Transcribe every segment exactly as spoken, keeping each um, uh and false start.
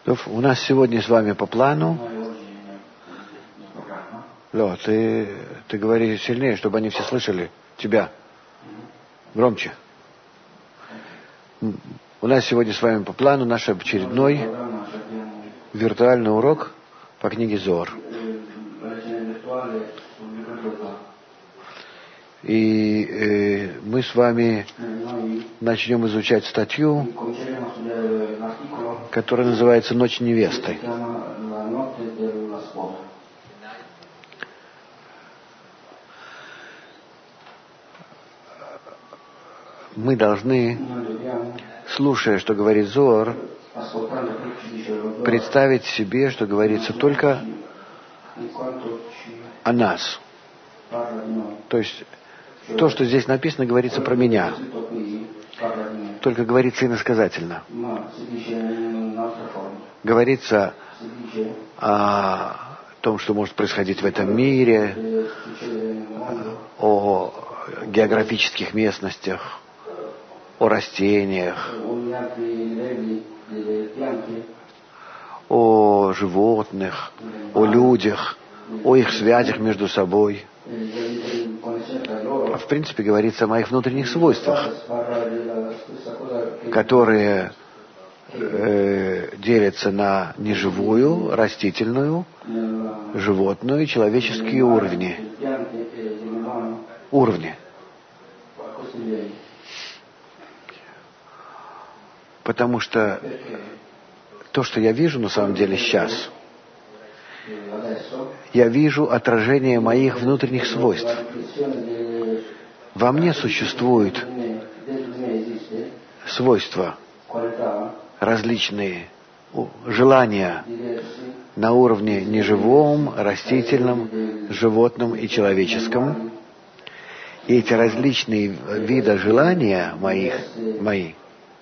У нас сегодня с вами по плану. Лё, ты, ты говори сильнее, чтобы они все слышали тебя. Громче. У нас сегодня с вами по плану наш очередной виртуальный урок по книге Зоар. И э, мы с вами начнем изучать статью, которая называется «Ночь невесты». Мы должны, слушая, что говорит Зоар, представить себе, что говорится только о нас. То есть то, что здесь написано, говорится про меня. Только говорится иносказательно. Говорится о том, что может происходить в этом мире, о географических местностях, о растениях, о животных, о людях, о их связях между собой. В принципе, говорится о моих внутренних свойствах, которые э, делятся на неживую, растительную, животную и человеческие уровни. Уровни. Потому что то, что я вижу на самом деле сейчас, я вижу отражение моих внутренних свойств. Во мне существуют свойства различные, желания на уровне неживом, растительном, животном и человеческом. И эти различные виды желания моих, мои,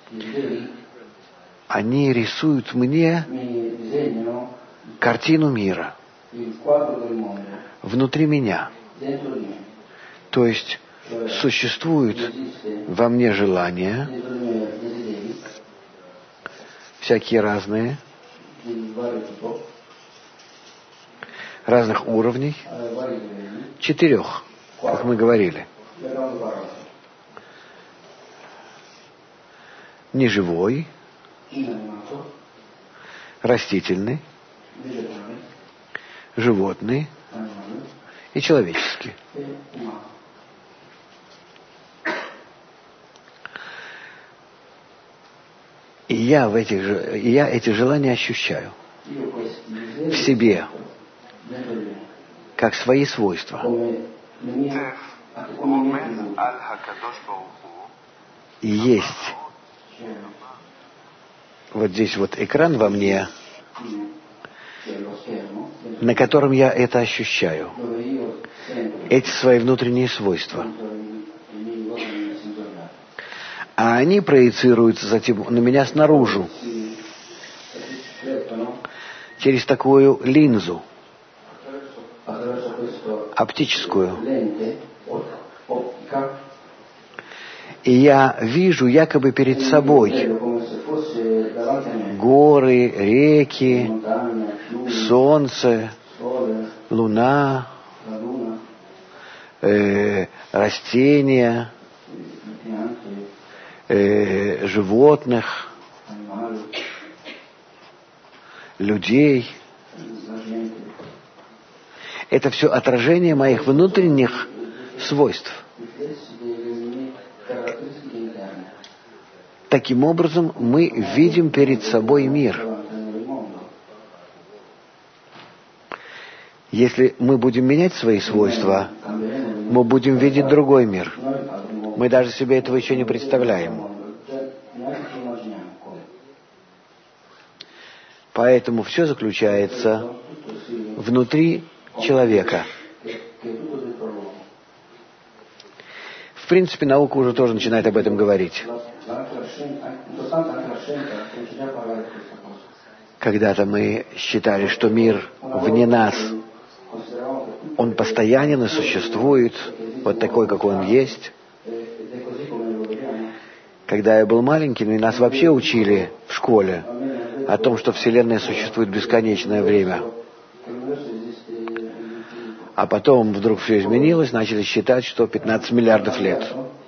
они рисуют мне картину мира внутри меня. То есть существуют во мне желания, всякие разные, разных уровней, четырех, как мы говорили. Неживой, растительный, животный и человеческий. И я, в этих, и я эти желания ощущаю в себе, как свои свойства. И есть вот здесь вот экран во мне, на котором я это ощущаю. Эти свои внутренние свойства. А они проецируются затем на меня снаружи, через такую линзу, оптическую. И я вижу якобы перед собой горы, реки, солнце, луна, э, растения, э, животных, людей. Это все отражение моих внутренних свойств. Таким образом, мы видим перед собой мир. Если мы будем менять свои свойства, мы будем видеть другой мир. Мы даже себе этого еще не представляем. Поэтому все заключается внутри человека. В принципе, наука уже тоже начинает об этом говорить. Когда-то мы считали, что мир вне нас, он постоянен и существует, вот такой, какой он есть. Когда я был маленьким, и нас вообще учили в школе о том, что Вселенная существует бесконечное время. А потом вдруг все изменилось, начали считать, что пятнадцать миллиардов лет.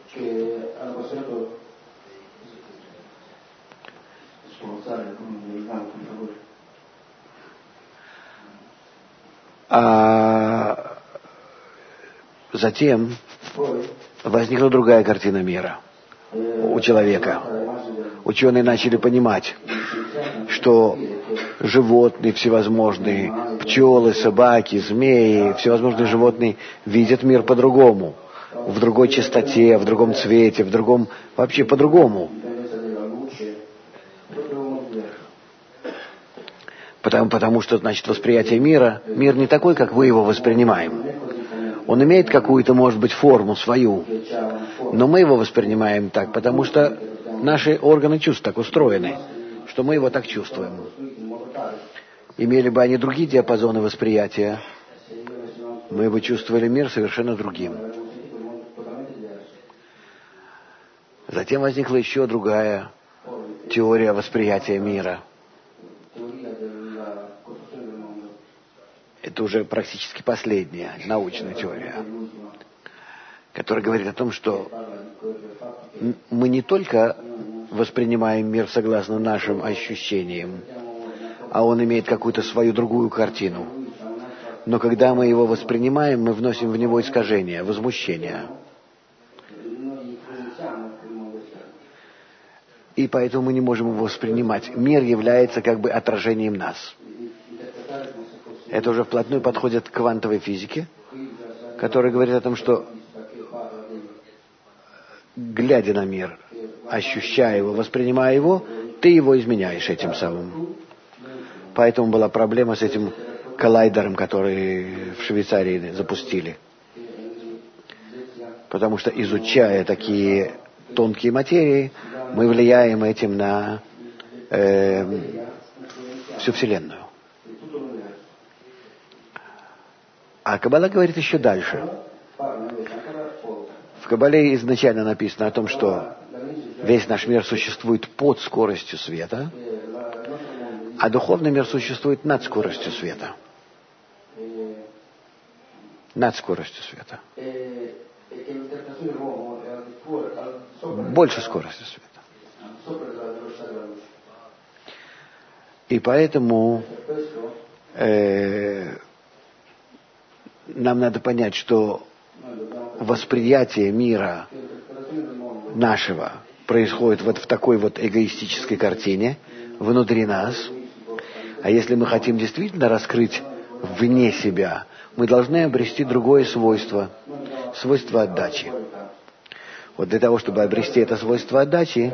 А затем возникла другая картина мира у человека. Ученые начали понимать, что животные всевозможные, пчелы, собаки, змеи, всевозможные животные видят мир по-другому, в другой частоте, в другом цвете, в другом, вообще по-другому. Потому, потому что, значит, восприятие мира, мир не такой, как мы его воспринимаем. Он имеет какую-то, может быть, форму свою, но мы его воспринимаем так, потому что наши органы чувств так устроены, что мы его так чувствуем. Имели бы они другие диапазоны восприятия, мы бы чувствовали мир совершенно другим. Затем возникла еще другая теория восприятия мира. Это уже практически последняя научная теория, которая говорит о том, что мы не только воспринимаем мир согласно нашим ощущениям, а он имеет какую-то свою другую картину. Но когда мы его воспринимаем, мы вносим в него искажения, возмущения. И поэтому мы не можем его воспринимать. Мир является как бы отражением нас. Это уже вплотную подходит к квантовой физике, которая говорит о том, что, глядя на мир, ощущая его, воспринимая его, ты его изменяешь этим самым. Поэтому была проблема с этим коллайдером, который в Швейцарии запустили. Потому что, изучая такие тонкие материи, мы влияем этим на э, всю Вселенную. А Каббала говорит еще дальше. В Каббале изначально написано о том, что весь наш мир существует под скоростью света, а духовный мир существует над скоростью света. Над скоростью света. Больше скорости света. И поэтому э, нам надо понять, что восприятие мира нашего происходит вот в такой вот эгоистической картине внутри нас. А если мы хотим действительно раскрыть вне себя, мы должны обрести другое свойство, свойство отдачи. Вот для того, чтобы обрести это свойство отдачи,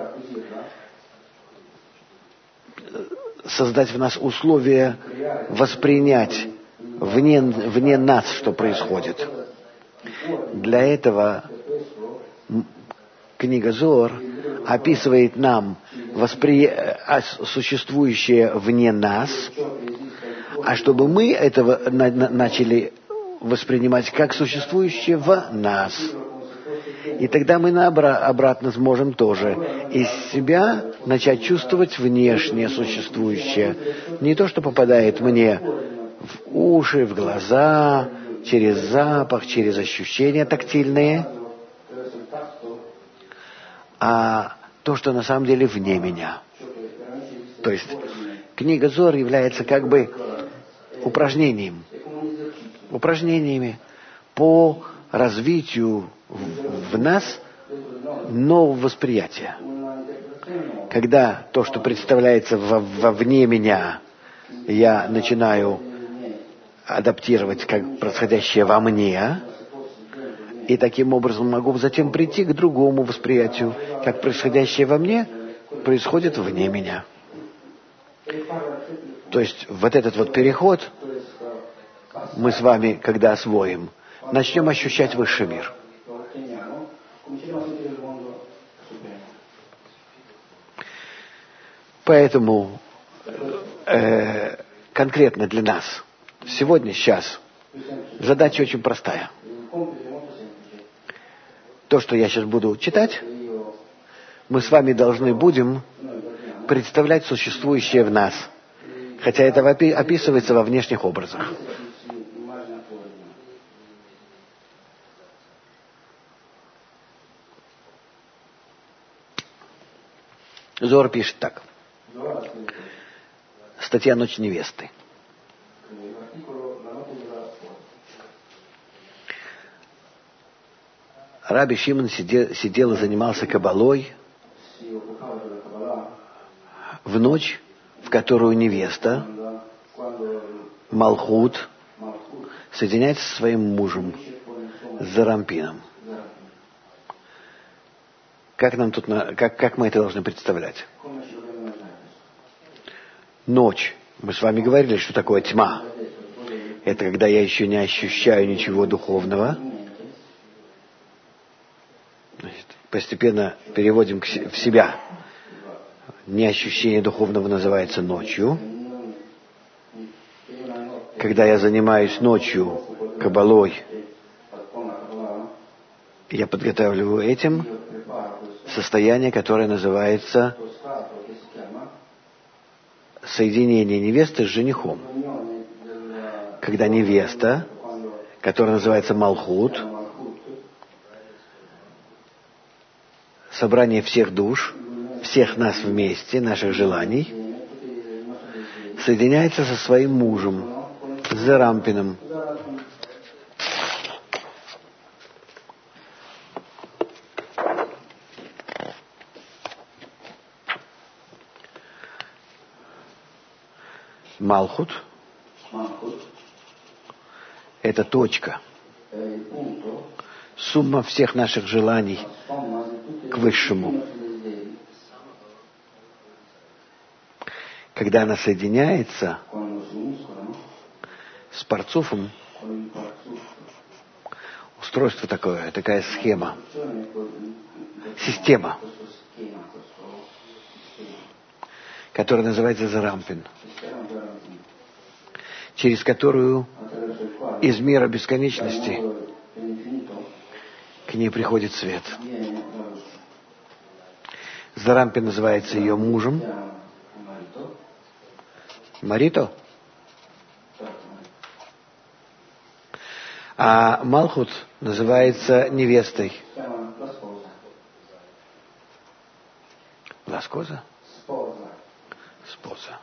создать в нас условия воспринять вне, вне нас, что происходит. Для этого книга Зоар описывает нам воспри... существующее вне нас, а чтобы мы этого на- на- начали воспринимать как существующее в нас. И тогда мы наобра- обратно сможем тоже из себя начать чувствовать внешнее существующее. Не то, что попадает мне в уши, в глаза, через запах, через ощущения тактильные, а то, что на самом деле вне меня. То есть книга Зоар является как бы упражнением, упражнениями по развитию в, в нас нового восприятия. Когда то, что представляется во, вовне меня, я начинаю адаптировать как происходящее во мне, и таким образом могу затем прийти к другому восприятию, как происходящее во мне происходит вне меня. То есть вот этот вот переход мы с вами, когда освоим, начнем ощущать высший мир. Поэтому э, конкретно для нас сегодня, сейчас, задача очень простая. То, что я сейчас буду читать, мы с вами должны будем представлять существующее в нас, хотя это описывается во внешних образах. Зоар пишет так. Статья «Ночь невесты». Раби Шимон сидел, сидел и занимался кабалой в ночь, в которую невеста, Малхут, соединяется со своим мужем, с Зарампином. Как нам тут, как, как мы это должны представлять? Ночь. Мы с вами говорили, что такое тьма. Это когда я еще не ощущаю ничего духовного. Значит, постепенно переводим в себя. Неощущение духовного называется ночью. Когда я занимаюсь ночью кабалой, я подготавливаю этим состояние, которое называется соединение невесты с женихом. Когда невеста, которая называется Малхут, собрание всех душ, всех нас вместе, наших желаний, соединяется со своим мужем, с Зарампином. Малхут – это точка, сумма всех наших желаний к высшему. Когда она соединяется с парцуфом, устройство такое, такая схема, система, которая называется Зарампин, через которую из мира бесконечности к ней приходит свет. Зарампин называется ее мужем. Марито. А Малхут называется невестой. Ласкоза? Споза.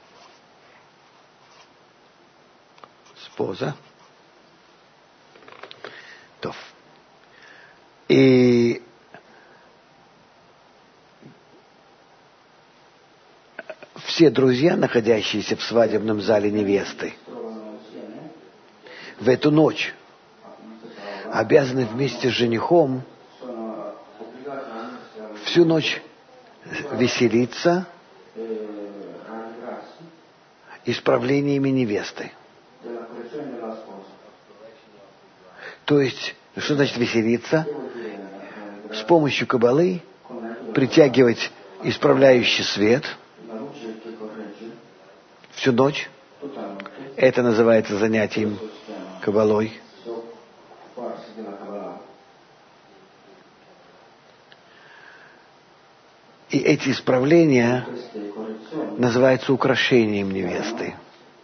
Споза. Тоф. И все друзья, находящиеся в свадебном зале невесты, в эту ночь обязаны вместе с женихом всю ночь веселиться исправлениями невесты. То есть, что значит веселиться? С помощью кабалы притягивать исправляющий свет всю ночь. Это называется занятием кабалой. И эти исправления называются украшением невесты.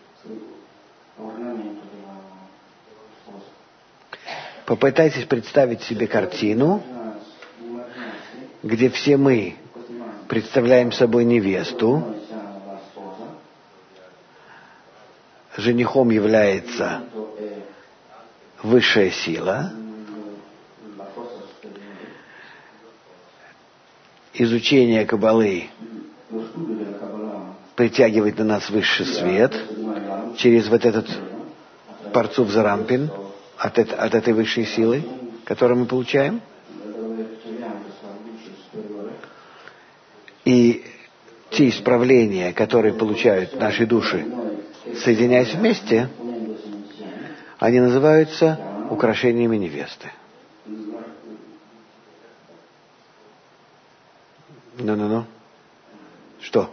Попытайтесь представить себе картину, где все мы представляем собой невесту, женихом является высшая сила, изучение кабалы притягивает на нас высший свет через вот этот парцуф Зарампин от, это, от этой высшей силы, которую мы получаем. И те исправления, которые получают наши души, соединяясь вместе, они называются украшениями невесты. Ну-ну-ну. Что?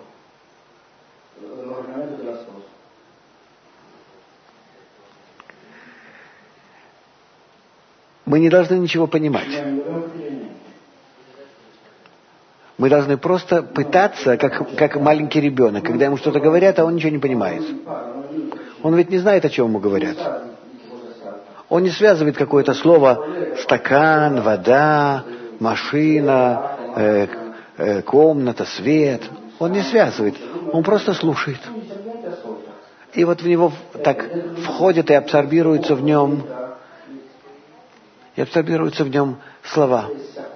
Мы не должны ничего понимать. Мы должны просто пытаться, как, как маленький ребенок, когда ему что-то говорят, а он ничего не понимает. Он ведь не знает, о чем ему говорят. Он не связывает какое-то слово «стакан», «вода», «машина», э, э, «комната», «свет». Он не связывает. Он просто слушает. И вот в него так входит и абсорбируется в нем, и абсорбируются в нем слова.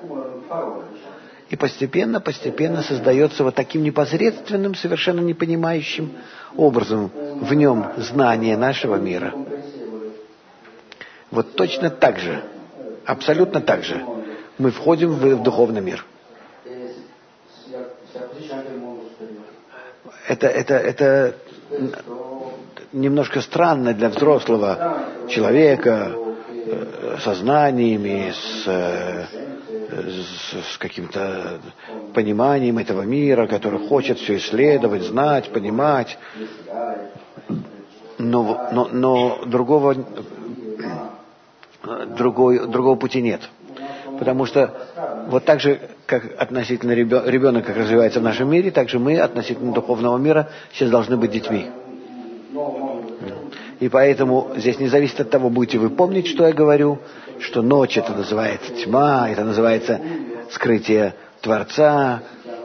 И постепенно, постепенно создается вот таким непосредственным, совершенно непонимающим образом в нем знание нашего мира. Вот точно так же, абсолютно так же, мы входим в, в духовный мир. Это, это, это немножко странно для взрослого человека со знаниями, с, с, с каким-то пониманием этого мира, который хочет все исследовать, знать, понимать. Но, но, но другого, другой, другого пути нет. Потому что вот так же, как относительно ребенка, как развивается в нашем мире, так же мы относительно духовного мира сейчас должны быть детьми. И поэтому здесь не зависит от того, будете вы помнить, что я говорю, что ночь это называется тьма, это называется скрытие Творца,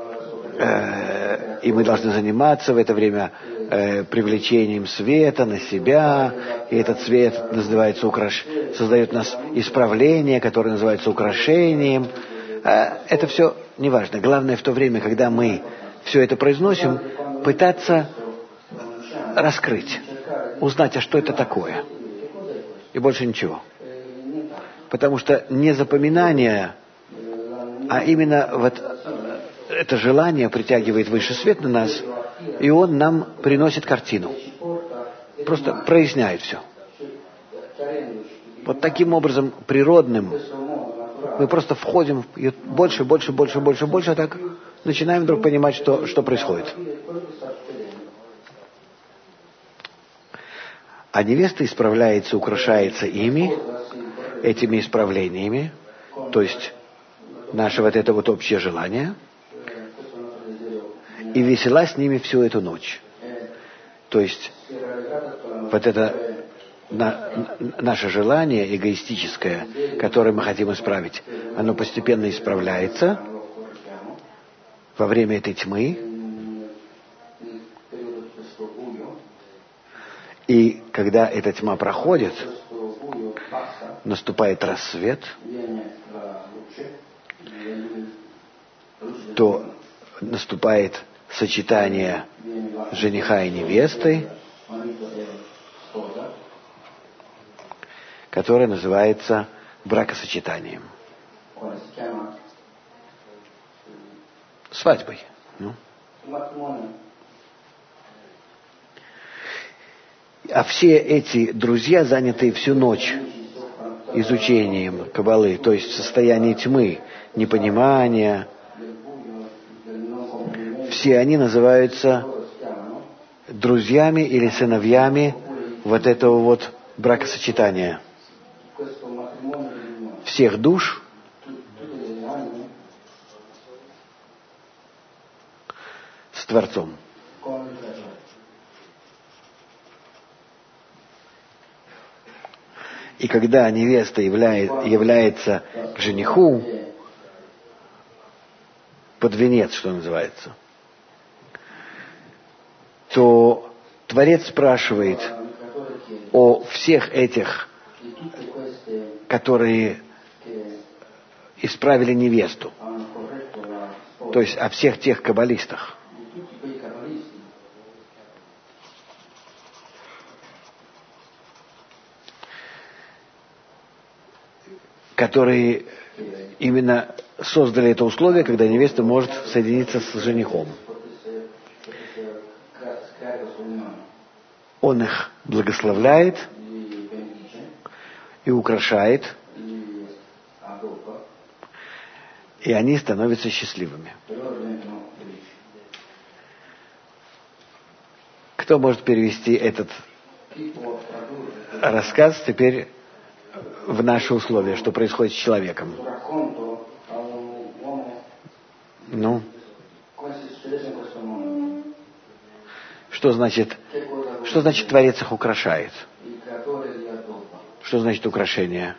э, и мы должны заниматься в это время э, привлечением света на себя, и этот свет называется украш... создает у нас исправление, которое называется украшением. А это все неважно. Главное в то время, когда мы все это произносим, пытаться раскрыть, узнать, а что это такое. И больше ничего. Потому что не запоминание, а именно вот это желание притягивает высший свет на нас, и он нам приносит картину. Просто проясняет все. Вот таким образом природным мы просто входим и больше, больше, больше, больше, больше, а так начинаем вдруг понимать, что, что происходит. А невеста исправляется, украшается ими, этими исправлениями, то есть наше вот это вот общее желание, и весела с ними всю эту ночь. То есть вот это на, наше желание эгоистическое, которое мы хотим исправить, оно постепенно исправляется во время этой тьмы. И когда эта тьма проходит, наступает рассвет, то наступает сочетание жениха и невесты, которое называется бракосочетанием. Свадьбой. Ну. А все эти друзья, занятые всю ночь изучением Каббалы, то есть в состоянии тьмы, непонимания, все они называются друзьями или сыновьями вот этого вот бракосочетания. Всех душ с Творцом. И когда невеста являет, является к жениху под венец, что называется, то Творец спрашивает о всех этих, которые исправили невесту, то есть о всех тех каббалистах, которые именно создали это условие, когда невеста может соединиться с женихом. Он их благословляет и украшает, и они становятся счастливыми. Кто может перевести этот рассказ теперь в наши условия, что происходит с человеком? Ну, что значит, что значит Творец их украшает? Что значит украшение?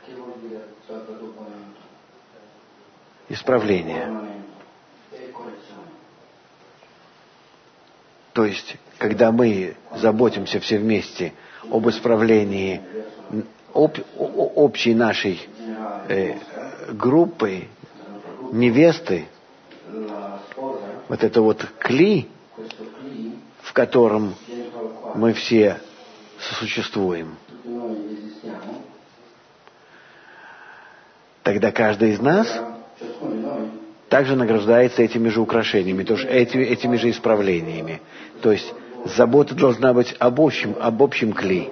Исправление. То есть, когда мы заботимся все вместе об исправлении об, общей нашей э, группы, невесты, вот это вот кли, в котором мы все сосуществуем, тогда каждый из нас также награждается этими же украшениями, то есть эти, этими же исправлениями. То есть забота должна быть об общем, об общем кли,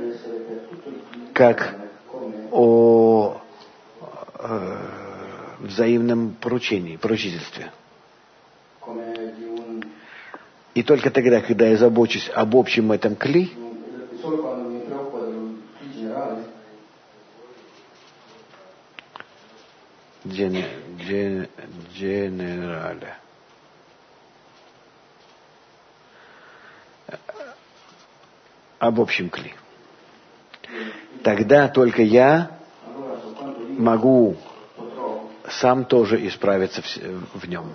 как о э, взаимном поручении, поручительстве. И только тогда, когда я забочусь об общем этом кли, ген, ген, генерале, об общем кли, тогда только я могу сам тоже исправиться в, в нем.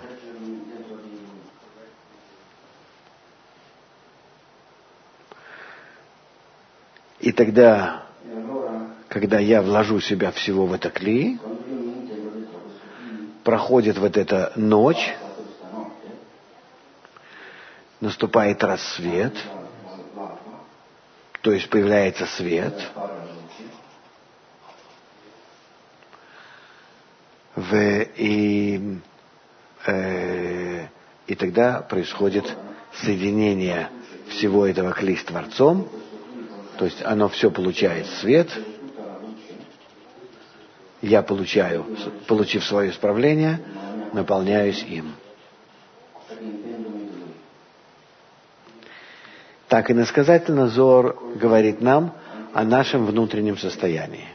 И тогда, когда я вложу себя всего в это кли, проходит вот эта ночь, наступает рассвет, то есть появляется свет, в, и, э, и тогда происходит соединение всего этого кли с Творцом, то есть оно все получает свет, я получаю, получив свое исправление, наполняюсь им. Так иносказательно Зоар говорит нам о нашем внутреннем состоянии.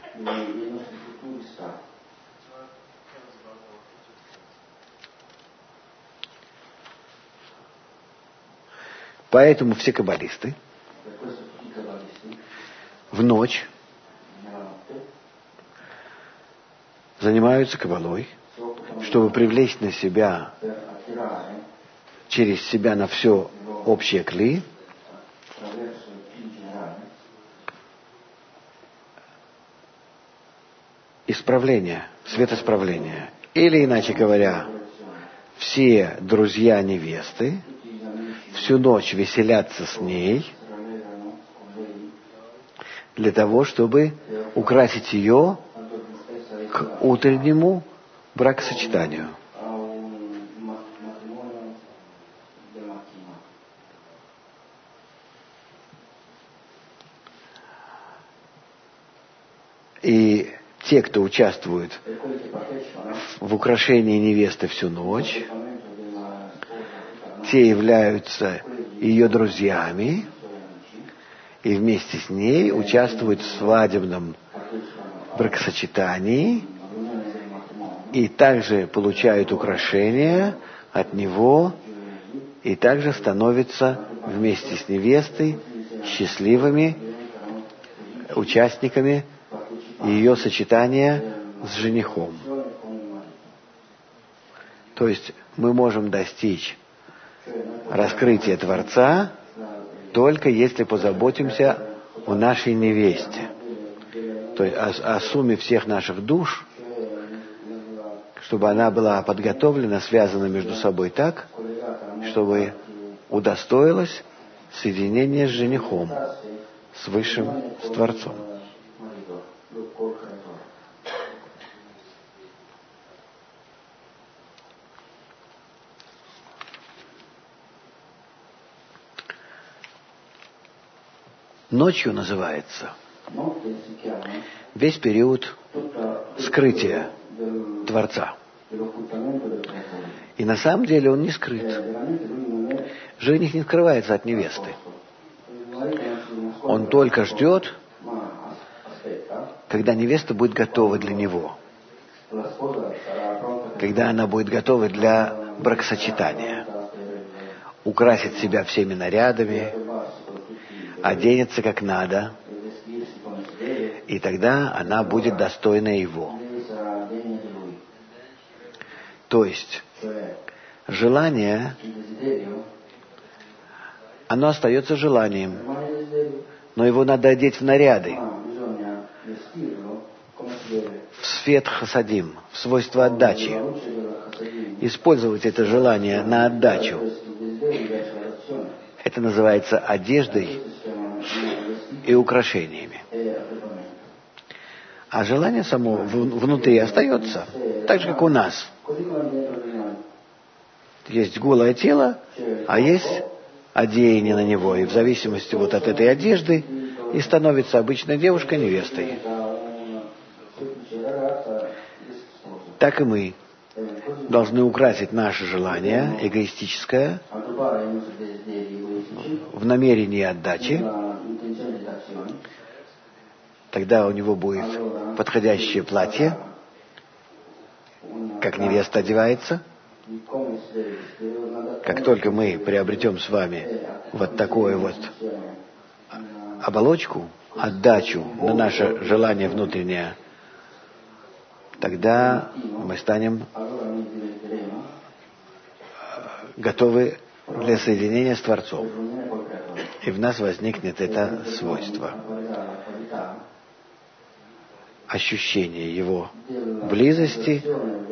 Поэтому все каббалисты в ночь занимаются каббалой, чтобы привлечь на себя, через себя на все общее кли, исправление, светоисправление. Или, иначе говоря, все друзья невесты всю ночь веселятся с ней для того, чтобы украсить ее к утреннему бракосочетанию. И те, кто участвует в украшении невесты всю ночь, те являются ее друзьями и вместе с ней участвуют в свадебном бракосочетании и также получают украшения от него и также становятся вместе с невестой счастливыми участниками ее сочетания с женихом. То есть мы можем достичь раскрытия Творца только если позаботимся о нашей невесте, то есть о, о сумме всех наших душ, чтобы она была подготовлена, связана между собой так, чтобы удостоилась соединения с женихом, с Высшим, с Творцом. Ночью называется весь период скрытия Творца. И на самом деле он не скрыт. Жених не скрывается от невесты. Он только ждет, когда невеста будет готова для него. Когда она будет готова для бракосочетания. Украсит себя всеми нарядами, оденется как надо, и тогда она будет достойна его. То есть желание, оно остается желанием, но его надо одеть в наряды, в свет хасадим, в свойства отдачи. Использовать это желание на отдачу. Это называется одеждой и украшениями. А желание само внутри остается, так же, как у нас. Есть голое тело, а есть одеяние на него. И в зависимости вот от этой одежды и становится обычная девушка невестой. Так и мы должны украсить наше желание эгоистическое в намерении отдачи. Тогда у него будет подходящее платье, как невеста одевается. Как только мы приобретем с вами вот такую вот оболочку, отдачу на наше желание внутреннее, тогда мы станем готовы для соединения с Творцом. И в нас возникнет это свойство. Ощущение Его близости,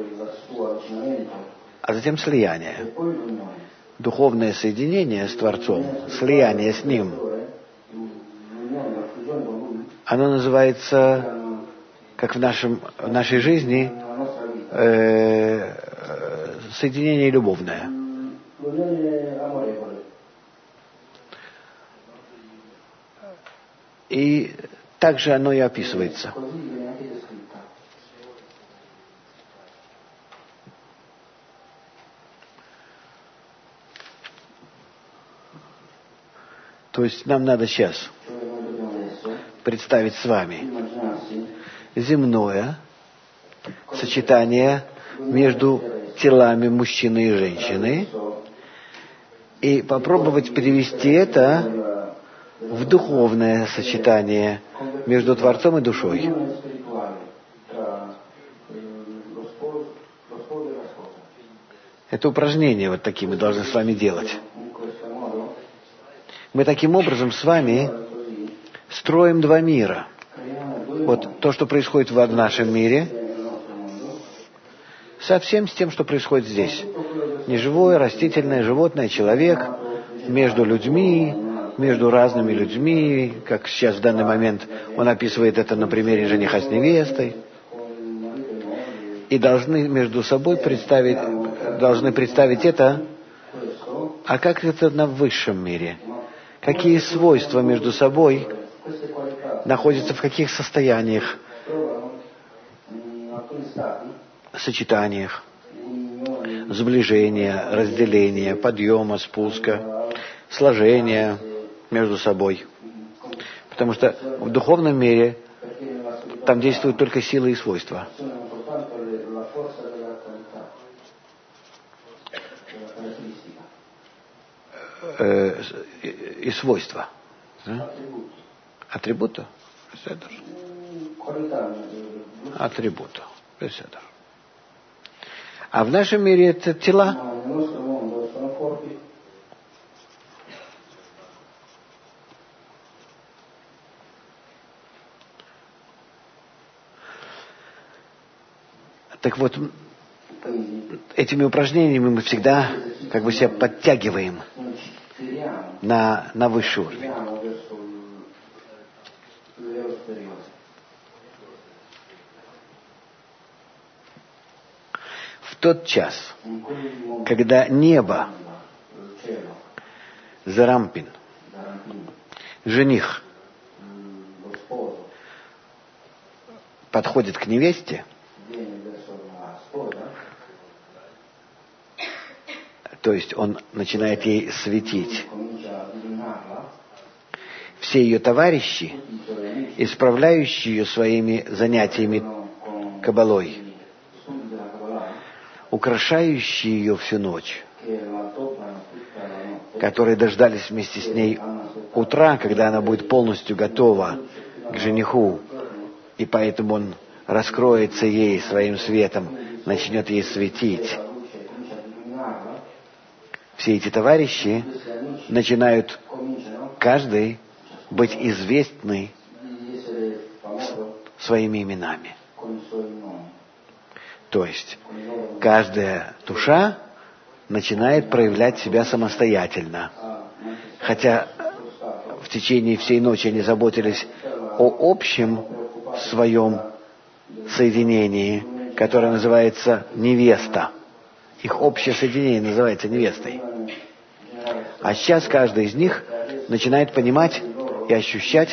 а затем слияние. Духовное соединение с Творцом, слияние с Ним, оно называется, как в, нашем, в нашей жизни, э, соединение любовное. И также оно и описывается. То есть нам надо сейчас представить с вами земное сочетание между телами мужчины и женщины и попробовать перевести это в духовное сочетание между Творцом и душой. Это упражнение вот такие мы должны с вами делать. Мы таким образом с вами строим два мира. Вот то, что происходит в нашем мире, совсем с тем, что происходит здесь. Неживое, растительное, животное, человек, между людьми, между разными людьми, как сейчас в данный момент он описывает это на примере жениха с невестой. И должны между собой представить, должны представить это, а как это на высшем мире? Какие свойства между собой находятся в каких состояниях, сочетаниях, сближения, разделения, подъема, спуска, сложения между собой. Потому что в духовном мире там действуют только силы и свойства. Э, и, и свойства. Да? Атрибуты? Атрибуты. А в нашем мире это тела. Так вот, этими упражнениями мы всегда как бы себя подтягиваем на, на высший уровень. В тот час, когда небо, Зарампин, жених, подходит к невесте, то есть он начинает ей светить, все ее товарищи, исправляющие ее своими занятиями кабалой, украшающие ее всю ночь, которые дождались вместе с ней утра, когда она будет полностью готова к жениху, и поэтому он раскроется ей своим светом, начнет ей светить. Все эти товарищи начинают каждый быть известный своими именами. То есть каждая душа начинает проявлять себя самостоятельно. Хотя в течение всей ночи они заботились о общем своем соединении, которое называется невеста. Их общее соединение называется невестой. А сейчас каждый из них начинает понимать и ощущать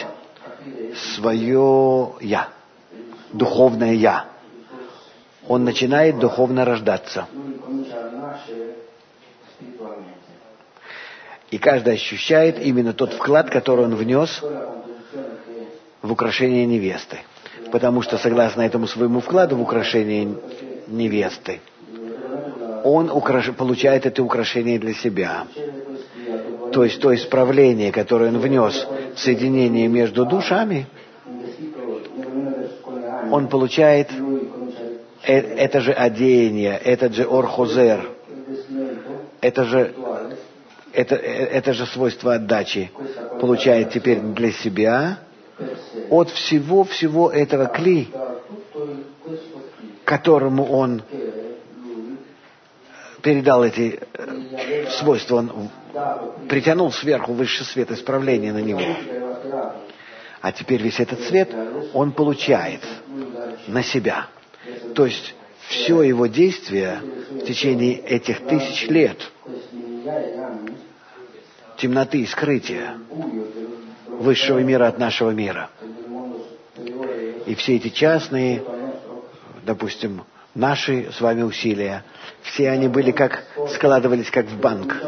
свое «я», духовное «я». Он начинает духовно рождаться. И каждый ощущает именно тот вклад, который он внес в украшение невесты. Потому что, согласно этому своему вкладу в украшение невесты, он украш... получает это украшение для себя. То есть то исправление, которое он внес в соединение между душами, он получает это же одеяние, этот же орхозер, это же, это, это же свойство отдачи получает теперь для себя от всего-всего этого кли, которому он передал эти свойства, он притянул сверху высший свет исправления на него. А теперь весь этот свет он получает на себя. То есть все его действие в течение этих тысяч лет темноты и скрытия высшего мира от нашего мира. И все эти частные, допустим, наши с вами усилия, все они были как, складывались как в банк.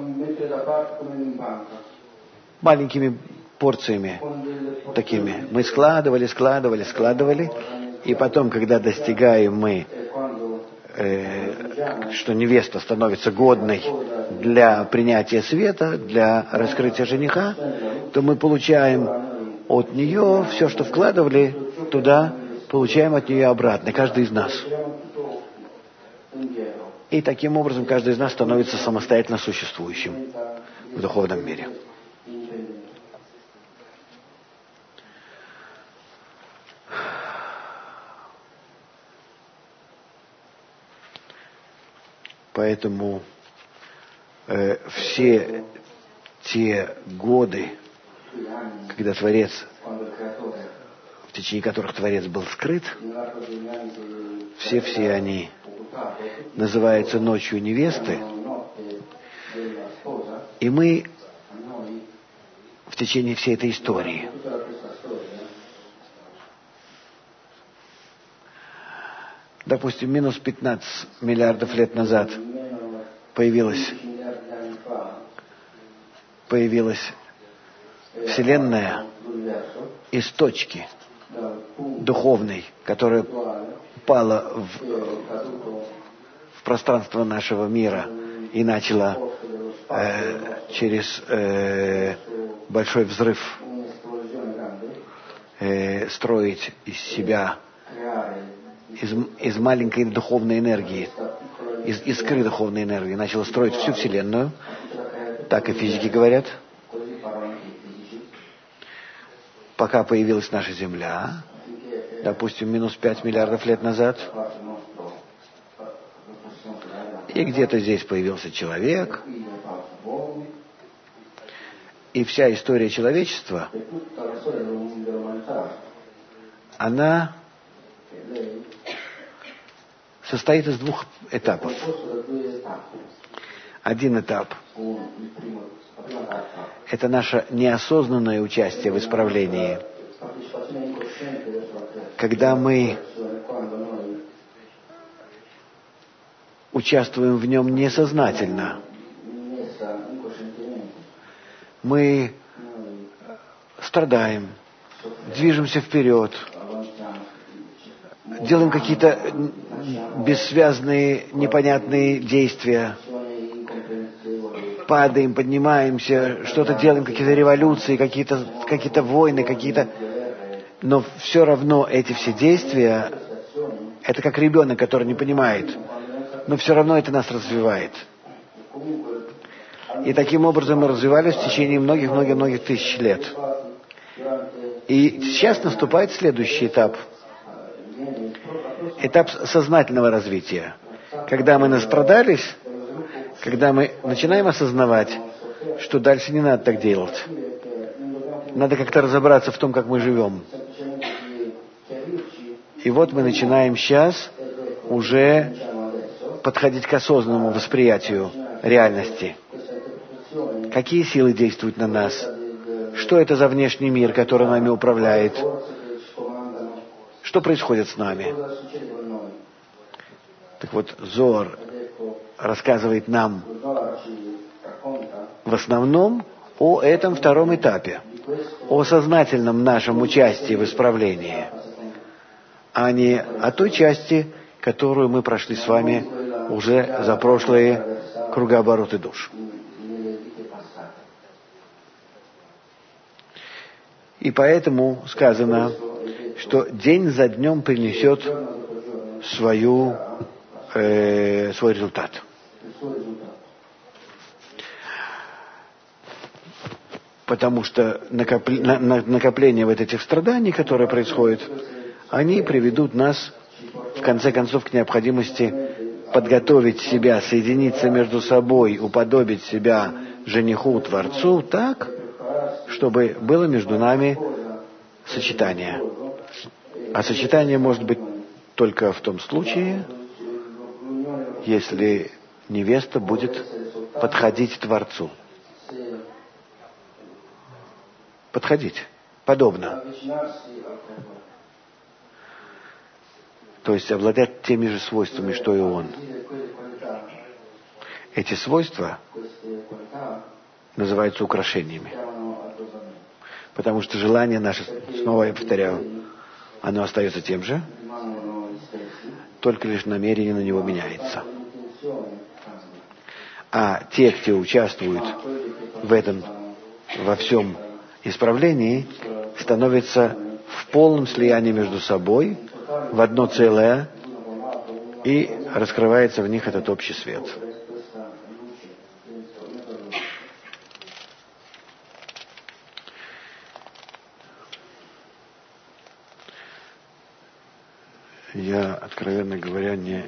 Маленькими порциями такими. Мы складывали, складывали, складывали. И потом, когда достигаем мы, э, что невеста становится годной для принятия света, для раскрытия жениха, то мы получаем от нее все, что вкладывали туда, получаем от нее обратно, каждый из нас. И таким образом каждый из нас становится самостоятельно существующим в духовном мире. Поэтому э, все те годы, когда Творец, в течение которых Творец был скрыт, все-все они называются ночью невесты, и мы в течение всей этой истории допустим, минус пятнадцать миллиардов лет назад появилась, появилась Вселенная из точки духовной, которая упала в, в пространство нашего мира и начала э, через э, большой взрыв э, строить из себя Из, из маленькой духовной энергии, из искры духовной энергии, начала строить всю Вселенную, так и физики говорят, пока появилась наша Земля, допустим, минус пять миллиардов лет назад, и где-то здесь появился человек, и вся история человечества, она состоит из двух этапов. Один этап – это наше неосознанное участие в исправлении, когда мы участвуем в нем несознательно. Мы страдаем, движемся вперед, делаем какие-то бессвязные, непонятные действия. Падаем, поднимаемся, что-то делаем, какие-то революции, какие-то, какие-то войны, какие-то... Но все равно эти все действия, это как ребенок, который не понимает, но все равно это нас развивает. И таким образом мы развивались в течение многих-многих-многих тысяч лет. И сейчас наступает следующий этап. Этап сознательного развития. Когда мы настрадались, когда мы начинаем осознавать, что дальше не надо так делать. Надо как-то разобраться в том, как мы живем. И вот мы начинаем сейчас уже подходить к осознанному восприятию реальности. Какие силы действуют на нас? Что это за внешний мир, который нами управляет? Что происходит с нами? Так вот, Зоар рассказывает нам в основном о этом втором этапе, о сознательном нашем участии в исправлении, а не о той части, которую мы прошли с вами уже за прошлые кругообороты душ. И поэтому сказано, что день за днем принесет свою, э, свой результат. Потому что накопление вот этих страданий, которые происходят, они приведут нас, в конце концов, к необходимости подготовить себя, соединиться между собой, уподобить себя жениху, Творцу так, чтобы было между нами сочетание. А сочетание может быть только в том случае, если невеста будет подходить Творцу. Подходить. Подобно. То есть обладать теми же свойствами, что и он. Эти свойства называются украшениями. Потому что желание наше, снова я повторяю, оно остается тем же, только лишь намерение на него меняется. А те, кто участвуют в этом, во всем исправлении, становятся в полном слиянии между собой, в одно целое, и раскрывается в них этот общий свет. Я, откровенно говоря, не...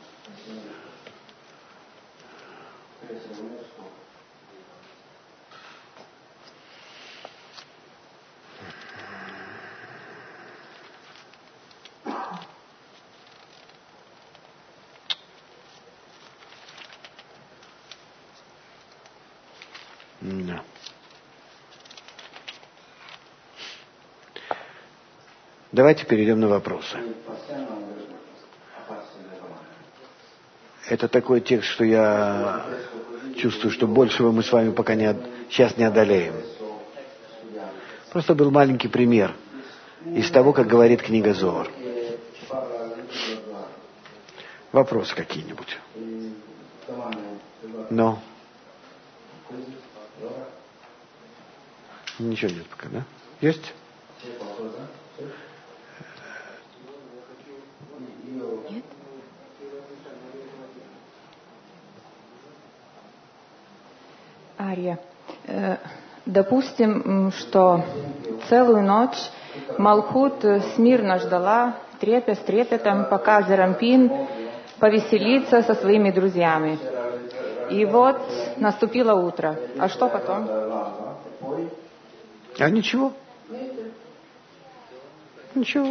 Да. Давайте перейдем на вопросы. Это такой текст, что я чувствую, что большего мы с вами пока не, сейчас не одолеем. Просто был маленький пример из того, как говорит книга Зоар. Вопросы какие-нибудь? Но? Ничего нет пока, да? Есть? Нет? Ария, э, допустим, что целую ночь Малхут смирно ждала, трепя с трепетом, пока Зерампин повеселится со своими друзьями. И вот наступило утро. А что потом? А ничего. Ничего.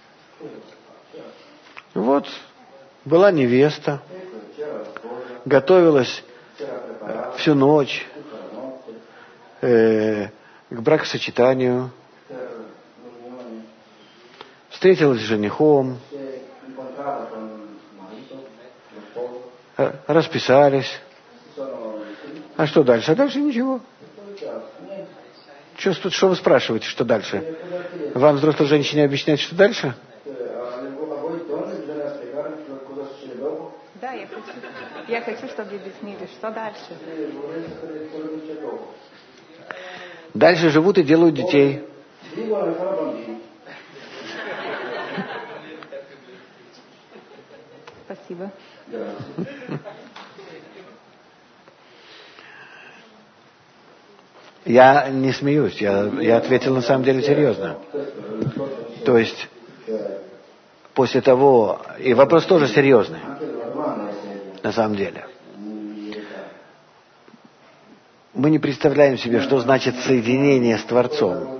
Вот была невеста, готовилась всю ночь э, к бракосочетанию, встретилась с женихом, расписались. А что дальше? А дальше ничего. Что, что вы спрашиваете, что дальше? Вам, взрослой женщине, объяснять, что дальше? хочу, чтобы объяснили, что дальше. Дальше живут и делают детей. Спасибо. Я не смеюсь, я, я ответил на самом деле серьезно. То есть, после того... И вопрос тоже серьезный, на самом деле. Мы не представляем себе, что значит соединение с Творцом.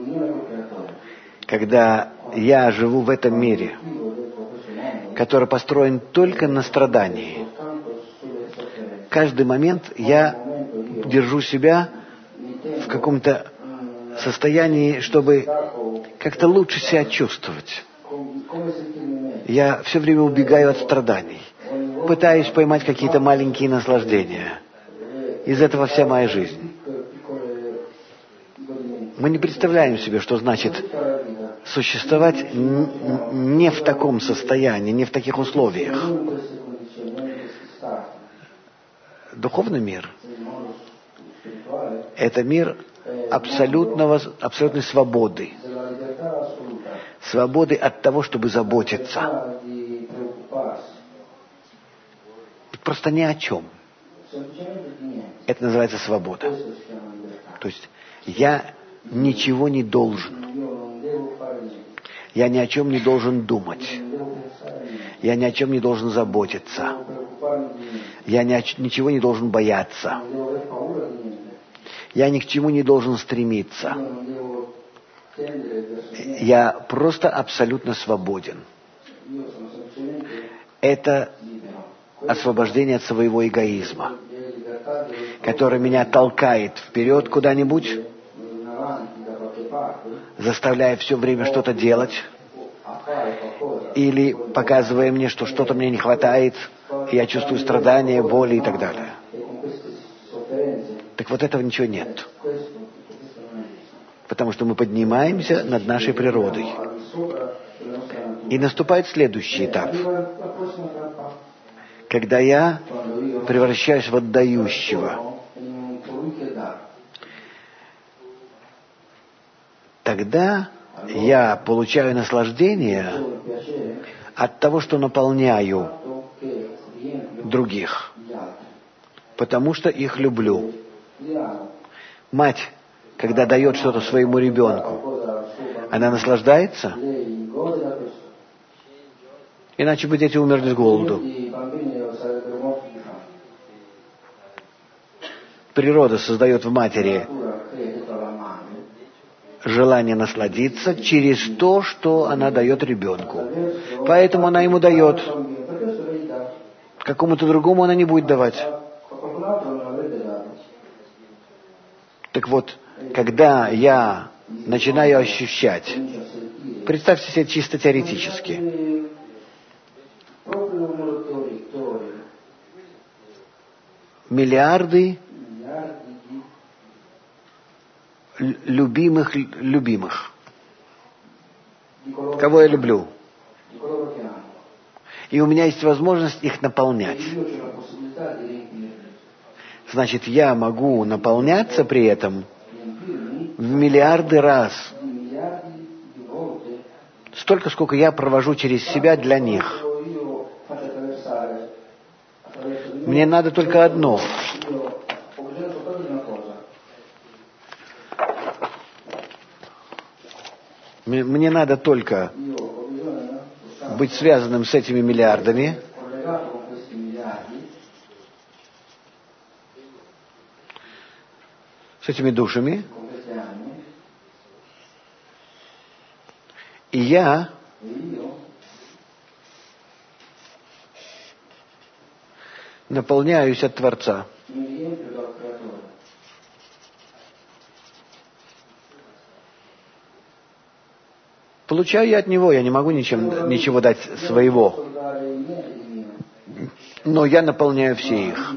Когда я живу в этом мире, который построен только на страдании. Каждый момент я держу себя в каком-то состоянии, чтобы как-то лучше себя чувствовать. Я все время убегаю от страданий. Пытаюсь поймать какие-то маленькие наслаждения. Из этого вся моя жизнь. Мы не представляем себе, что значит существовать не в таком состоянии, не в таких условиях. Духовный мир – это мир абсолютного, абсолютной свободы. Свободы от того, чтобы заботиться. Просто ни о чем. Это называется свобода. То есть я ничего не должен. Я ни о чем не должен думать. Я ни о чем не должен заботиться. Я ни о, ничего не должен бояться. Я ни к чему не должен стремиться. Я просто абсолютно свободен. Это освобождение от своего эгоизма, который меня толкает вперед куда-нибудь, заставляя все время что-то делать, или показывая мне, что что-то мне не хватает, и я чувствую страдания, боли и так далее. Так вот этого ничего нет. Потому что мы поднимаемся над нашей природой. И наступает следующий этап. Когда я превращаюсь в отдающего. Тогда я получаю наслаждение от того, что наполняю других, потому что их люблю. Мать, когда дает что-то своему ребенку, она наслаждается? Иначе бы дети умерли с голоду. Природа создает в матери желание насладиться через то, что она дает ребенку. Поэтому она ему дает. Какому-то другому она не будет давать. Так вот, когда я начинаю ощущать, представьте себе чисто теоретически, миллиарды любимых любимых. Кого я люблю? И у меня есть возможность их наполнять. Значит, я могу наполняться при этом в миллиарды раз. Столько, сколько я провожу через себя для них. Мне надо только одно. Мне надо только быть связанным с этими миллиардами, с этими душами, и я наполняюсь от Творца. Получаю я от Него, я не могу ничем, ничего дать своего. Но я наполняю все их.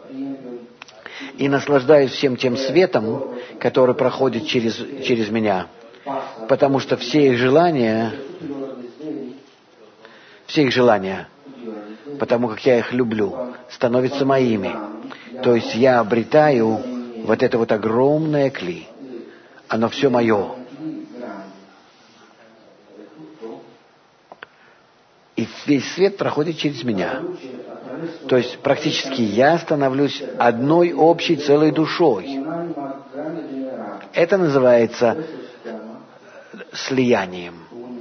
И наслаждаюсь всем тем светом, который проходит через, через меня. Потому что все их желания, все их желания, потому как я их люблю, становятся моими. То есть я обретаю вот это вот огромное кли. Оно все мое. И весь свет проходит через меня. То есть практически я становлюсь одной общей целой душой. Это называется слиянием.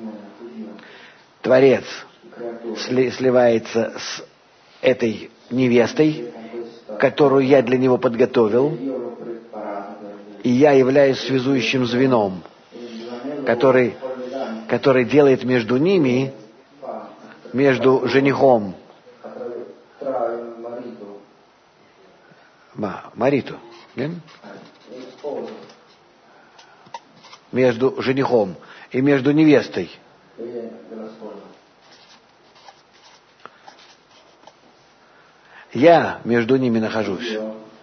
Творец сли- сливается с этой невестой, которую я для него подготовил, и я являюсь связующим звеном, который, который делает между ними, между женихом, Мариту, между женихом и между невестой. Я между ними нахожусь.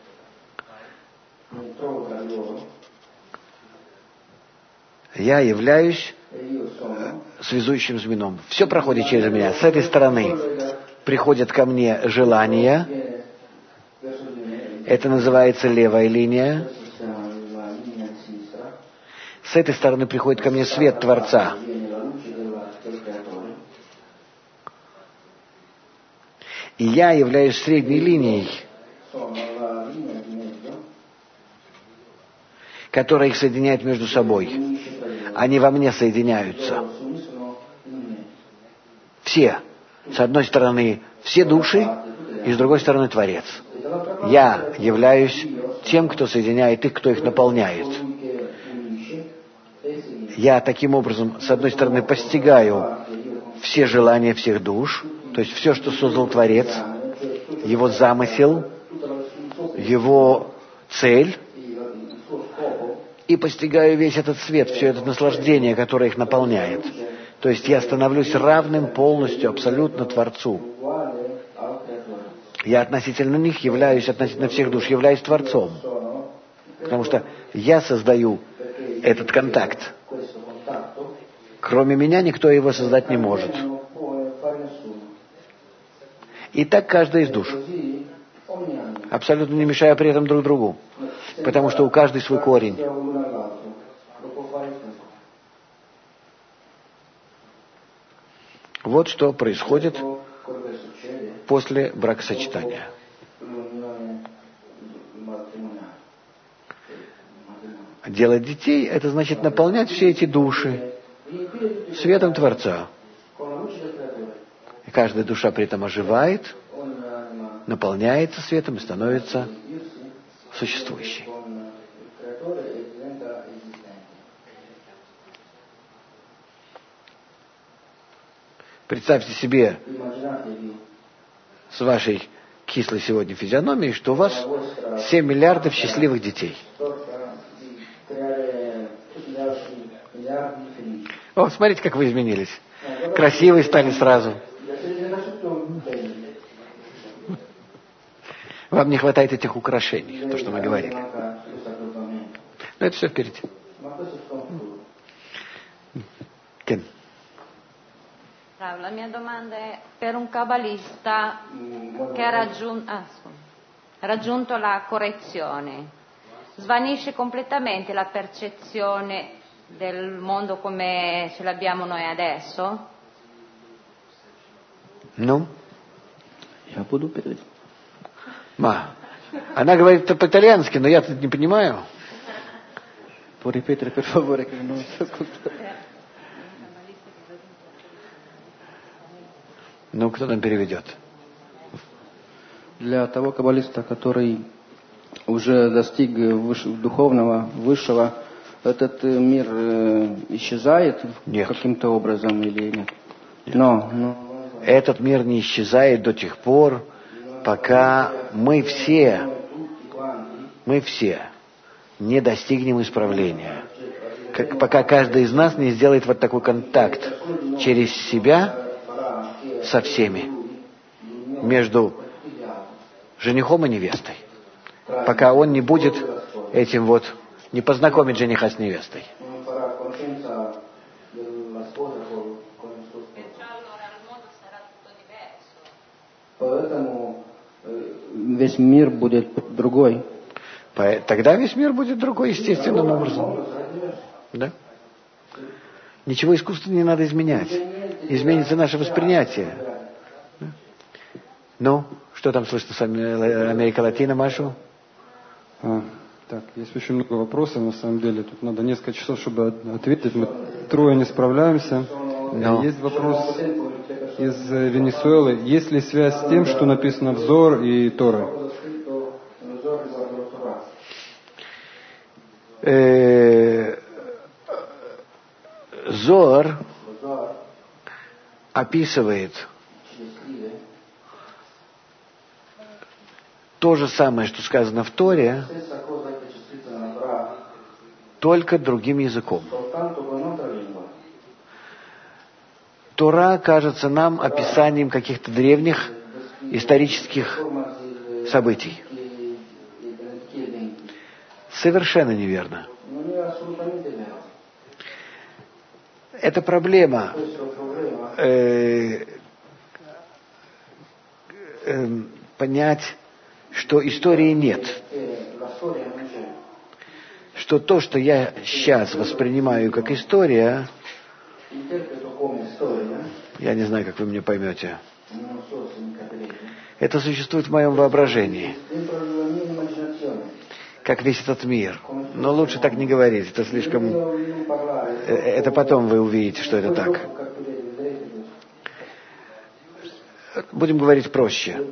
Я являюсь связующим звеном. Все проходит через меня. С этой стороны приходят ко мне желания. Это называется левая линия. С этой стороны приходит ко мне свет Творца. И я являюсь средней линией, которая их соединяет между собой. Они во мне соединяются. Все. С одной стороны все души, и с другой стороны Творец. Я являюсь тем, кто соединяет их, кто их наполняет. Я таким образом, с одной стороны, постигаю все желания всех душ, то есть все, что создал Творец, его замысел, его цель, и постигаю весь этот свет, все это наслаждение, которое их наполняет. То есть я становлюсь равным полностью, абсолютно Творцу. Я относительно них являюсь, относительно всех душ, являюсь Творцом. Потому что я создаю этот контакт. Кроме меня никто его создать не может. И так каждая из душ. Абсолютно не мешая при этом друг другу. Потому что у каждой свой корень. Вот что происходит после бракосочетания. Делать детей — это значит наполнять все эти души светом Творца. И каждая душа при этом оживает, наполняется светом и становится существующей. Представьте себе с вашей кислой сегодня физиономией, что у вас семь миллиардов счастливых детей. О, смотрите, как вы изменились. Красивые стали сразу. Вам не хватает этих украшений, то, что мы говорили. Но это все впереди. Кен. La mia domanda è per un cabalista che ha raggiun- ah, raggiunto la correzione, svanisce completamente la percezione del mondo come ce l'abbiamo noi adesso? Ну? Я буду переводить. Ма, она говорит по-итальянски, но я тут не понимаю. Può ripetere per favore che non so cosa. Ну, кто там переведет? Для того каббалиста, который уже достиг выше, духовного, высшего, этот мир э, исчезает нет. каким-то образом или нет? Но, но... Этот мир не исчезает до тех пор, пока мы все, мы все не достигнем исправления. Как, пока каждый из нас не сделает вот такой контакт через себя со всеми, между женихом и невестой. Пока он не будет этим вот, не познакомит жениха с невестой. весь мир будет другой. Тогда весь мир будет другой, естественным образом. Да? Ничего искусства не надо изменять. Изменится наше восприятие. Ну, что там слышно с Америка Латина, Машу? А, так, есть очень много вопросов, на самом деле. Тут надо несколько часов, чтобы ответить. Мы трое не справляемся. Но. Есть вопрос из Венесуэлы. Есть ли связь с тем, что написано в Зоар и Торы? Зоар описывает то же самое, что сказано в Торе, только другим языком. Тора кажется нам описанием каких-то древних исторических событий. Совершенно неверно. Это проблема э, э, понять, что истории нет. Что то, что я сейчас воспринимаю как история, я не знаю, как вы меня поймете, это существует в моем воображении. Как весь этот мир. Но лучше так не говорить. Это слишком... Это потом вы увидите, что это так. Будем говорить проще.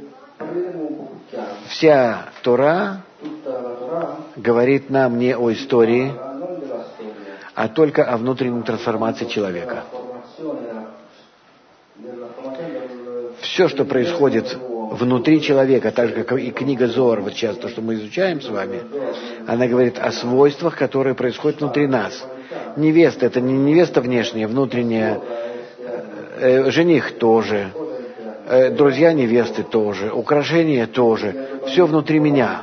Вся Тора говорит нам не о истории, а только о внутренней трансформации человека. Все, что происходит внутри человека, так же, как и книга Зоар, вот сейчас то, что мы изучаем с вами, она говорит о свойствах, которые происходят внутри нас. Невеста — это не невеста внешняя, внутренняя. Э, жених тоже. Э, друзья невесты тоже. Украшения тоже. Все внутри меня.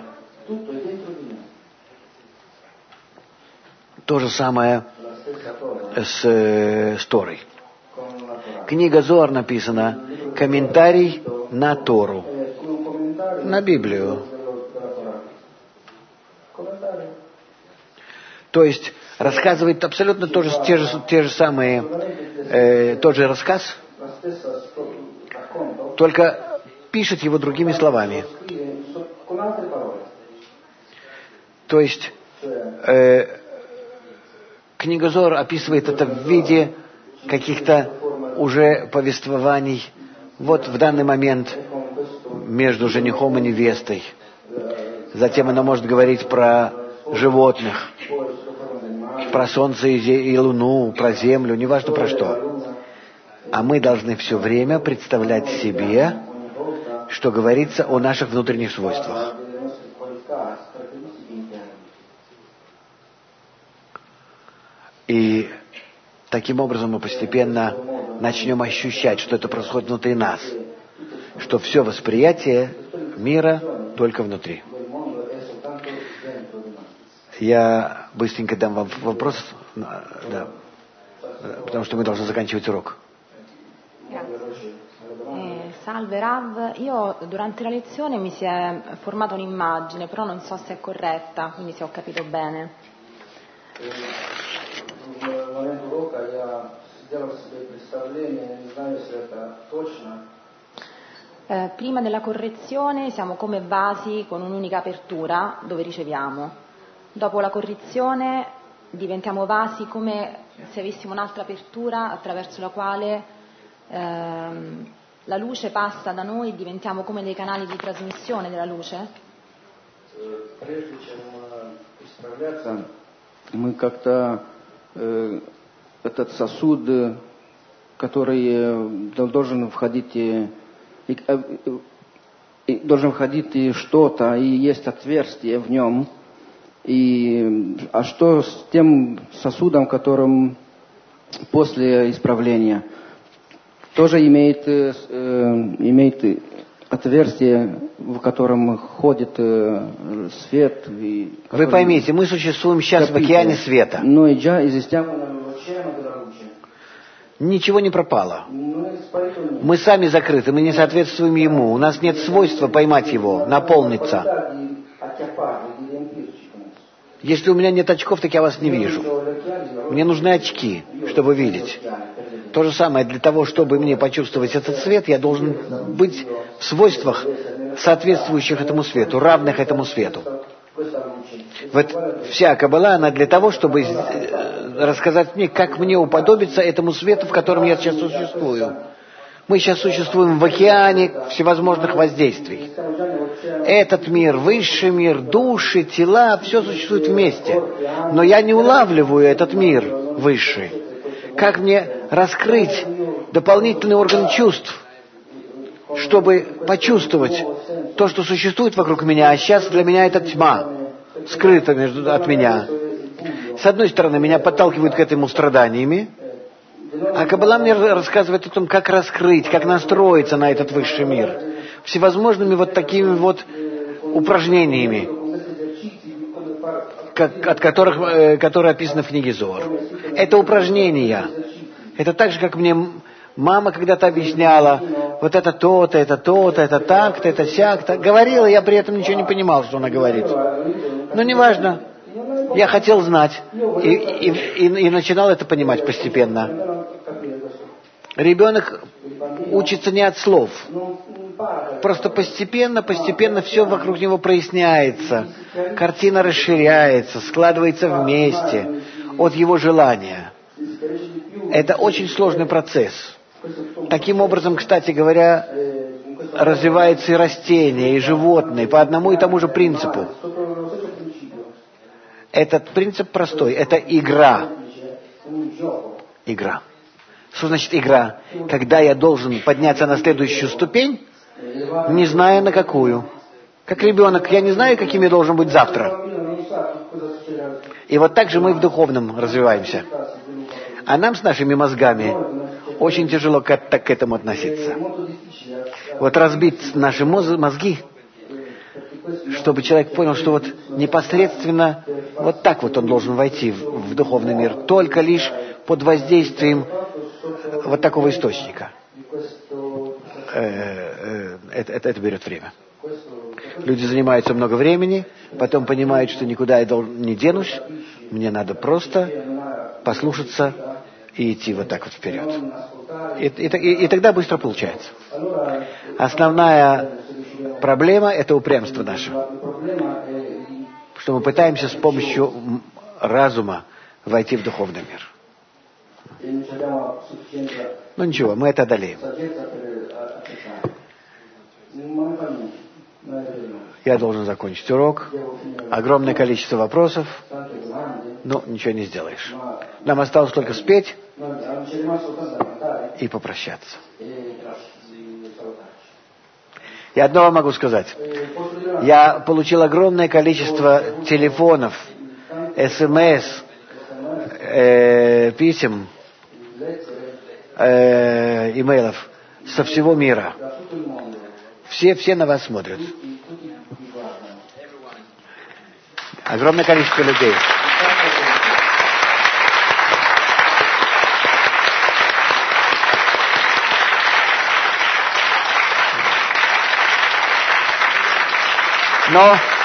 То же самое с, э, с Торой. Книга Зоар написана комментарий на Тору, на Библию. То есть рассказывает абсолютно то же, те, же, те же самые, э, тот же рассказ, только пишет его другими словами. То есть э, книга Зоар описывает это в виде каких-то уже повествований. Вот в данный момент между женихом и невестой. Затем она может говорить про животных, про солнце и луну, про землю, неважно про что. А мы должны все время представлять себе, что говорится о наших внутренних свойствах. И таким образом мы постепенно начнем ощущать, что это происходит внутри нас, что все восприятие мира только внутри. Я быстренько дам вам вопрос, да, потому что мы должны заканчивать урок. Eh, salve Rav, io durante la lezione mi si è formata un'immagine, però non so se è corretta, quindi se ho capito bene. Eh, prima della correzione siamo come vasi con un'unica apertura dove riceviamo. Dopo la correzione diventiamo vasi come se avessimo un'altra apertura attraverso la quale ehm, la luce passa da noi e diventiamo come dei canali di trasmissione della luce. Прежде чем исправляться, мы как-то э, этот сосуд, который должен входить, и, и, должен входить и что-то, и есть отверстие в нем. И, а что с тем сосудом, которым после исправления тоже имеет, э, имеет отверстие, в котором ходит э, свет. И, Вы поймите, мы существуем сейчас в океане света. Ничего не пропало. Мы сами закрыты, мы не соответствуем ему. У нас нет свойства поймать его, наполниться. Если у меня нет очков, так я вас не вижу. Мне нужны очки, чтобы видеть. То же самое, для того, чтобы мне почувствовать этот свет, я должен быть в свойствах, соответствующих этому свету, равных этому свету. Вот вся Каббала, она для того, чтобы рассказать мне, как мне уподобиться этому свету, в котором я сейчас существую. Мы сейчас существуем в океане всевозможных воздействий. Этот мир, высший мир, души, тела, все существует вместе. Но я не улавливаю этот мир высший. Как мне раскрыть дополнительный орган чувств, чтобы почувствовать то, что существует вокруг меня, а сейчас для меня это тьма, скрыта между, от меня. С одной стороны, меня подталкивают к этому страданиями, а Каббала мне рассказывает о том, как раскрыть, как настроиться на этот высший мир. Всевозможными вот такими вот упражнениями, как, от которых, э, которые описаны в книге Зоар. Это упражнения. Это так же, как мне мама когда-то объясняла, вот это то-то, это то-то, это так-то, это сяк-то. Говорила, я при этом ничего не понимал, что она говорит. Но неважно. Я хотел знать. И, и, и, и начинал это понимать постепенно. Ребенок учится не от слов. Просто постепенно, постепенно все вокруг него проясняется. Картина расширяется, складывается вместе от его желания. Это очень сложный процесс. Таким образом, кстати говоря, развивается и растение, и животные по одному и тому же принципу. Этот принцип простой. Это игра. Игра. Что значит игра? Когда я должен подняться на следующую ступень, не зная на какую. Как ребенок, я не знаю, каким я должен быть завтра. И вот так же мы в духовном развиваемся. А нам с нашими мозгами очень тяжело к, к этому относиться. Вот разбить наши мозги, чтобы человек понял, что вот непосредственно вот так вот он должен войти в, в духовный мир, только лишь под воздействием вот такого источника. Это, это, это берет время. Люди занимаются много времени, потом понимают, что никуда я не денусь, мне надо просто послушаться и идти вот так вот вперед. И, и, и, и тогда быстро получается. Основная проблема — это упрямство наше. Что мы пытаемся с помощью разума войти в духовный мир. Ну ничего, мы это одолеем. Я должен закончить урок. Огромное количество вопросов. Ну, ничего не сделаешь. Нам осталось только спеть и попрощаться. Я одно вам могу сказать. Я получил огромное количество телефонов, смс, э, писем, э, имейлов со всего мира. Все, все на вас смотрят. Огромное количество людей. Но